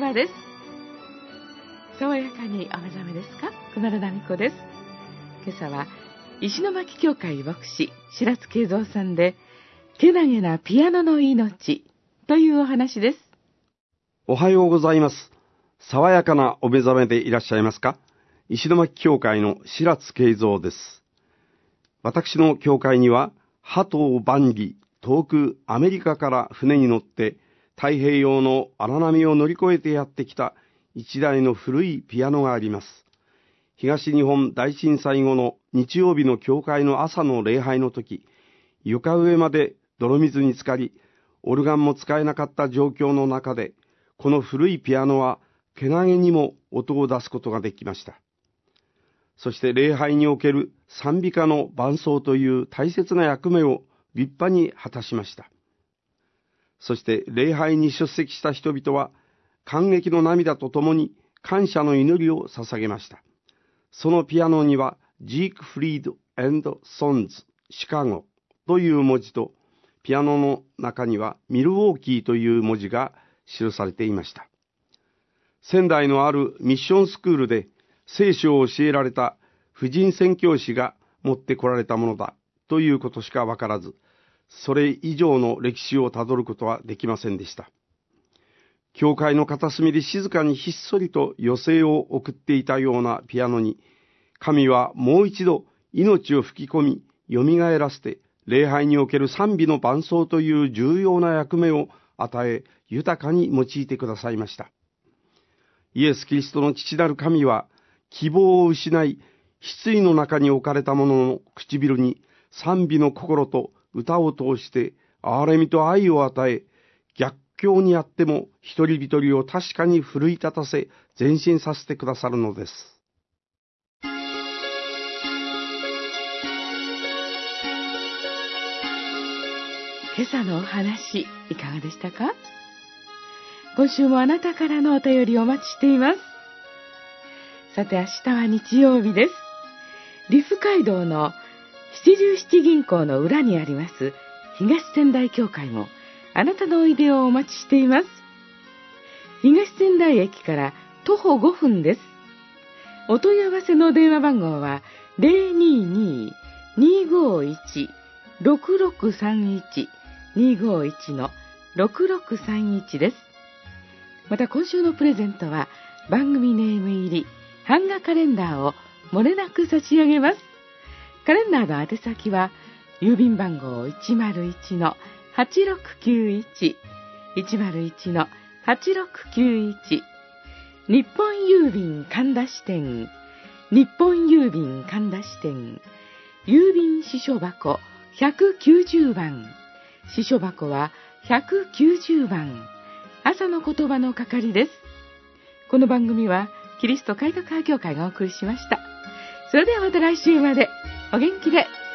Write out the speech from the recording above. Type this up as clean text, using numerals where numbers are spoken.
はです。爽やかにお目覚めですか？熊田奈美子です。今朝は石巻教会牧師白津慶三さんで、けなげなピアノの命というお話です。 おはようございます。爽やかなお目覚めでいらっしゃいますか？石巻教会の白津慶三です。私の教会には波東万里、遠くアメリカから船に乗って太平洋の荒波を乗り越えてやってきた一台の古いピアノがあります。東日本大震災後の日曜日の教会の朝の礼拝の時、床上まで泥水に浸かり、オルガンも使えなかった状況の中で、この古いピアノはけなげにも音を出すことができました。そして礼拝における賛美歌の伴奏という大切な役目を立派に果たしました。そして礼拝に出席した人々は感激の涙とともに感謝の祈りを捧げました。そのピアノにはジークフリード&ソンズシカゴという文字と、ピアノの中にはミルウォーキーという文字が記されていました。仙台のあるミッションスクールで聖書を教えられた婦人宣教師が持ってこられたものだということしかわからず、それ以上の歴史をたどることはできませんでした。教会の片隅で静かにひっそりと余生を送っていたようなピアノに、神はもう一度命を吹き込み、よみがえらせて、礼拝における賛美の伴奏という重要な役目を与え、豊かに用いてくださいました。イエス・キリストの父なる神は、希望を失い、失意の中に置かれた者の唇に賛美の心と歌を通して憐れみと愛を与え、逆境にあっても一人一人を確かに奮い立たせ、前進させてくださるのです。 今朝のお話いかがでしたか？今週もあなたからのお便りをお待ちしています。さて、明日は日曜日です。利府街道の七十七銀行の裏にあります東仙台教会もあなたのおいでをお待ちしています。東仙台駅から徒歩5分です。お問い合わせの電話番号は 022-251-6631 251-6631 です。また今週のプレゼントは番組ネーム入り版画カレンダーをもれなく差し上げます。カレンダーの宛先は郵便番号 101-8691 101-8691 日本郵便神田支店、日本郵便神田支店、郵便支所箱190番、支所箱は190番、朝の言葉の係です。この番組はキリスト開拓派教会がお送りしました。それではまた来週までお元気で。